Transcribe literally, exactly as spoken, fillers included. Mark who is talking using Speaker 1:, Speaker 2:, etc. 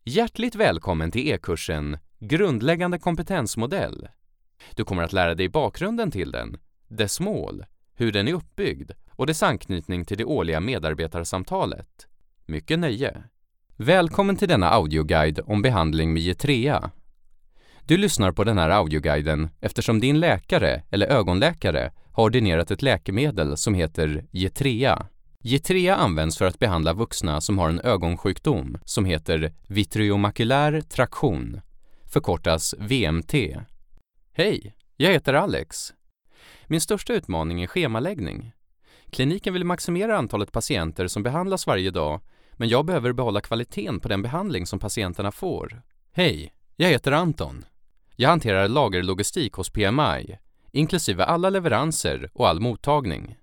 Speaker 1: Hjärtligt välkommen till e-kursen Grundläggande kompetensmodell. Du kommer att lära dig bakgrunden till den, dess mål, hur den är uppbyggd och dess anknytning till det årliga medarbetarsamtalet. Mycket nöje! Välkommen till denna audioguide om behandling med Jetrea. Du lyssnar på den här audioguiden eftersom din läkare eller ögonläkare har ordinerat ett läkemedel som heter Jetrea. Jetrea används för att behandla vuxna som har en ögonsjukdom som heter vitreomakulär traktion, förkortas V M T. Hej, jag heter Alex. Min största utmaning är schemaläggning. Kliniken vill maximera antalet patienter som behandlas varje dag, men jag behöver behålla kvaliteten på den behandling som patienterna får. Hej, jag heter Anton. Jag hanterar lagerlogistik hos P M I, inklusive alla leveranser och all mottagning.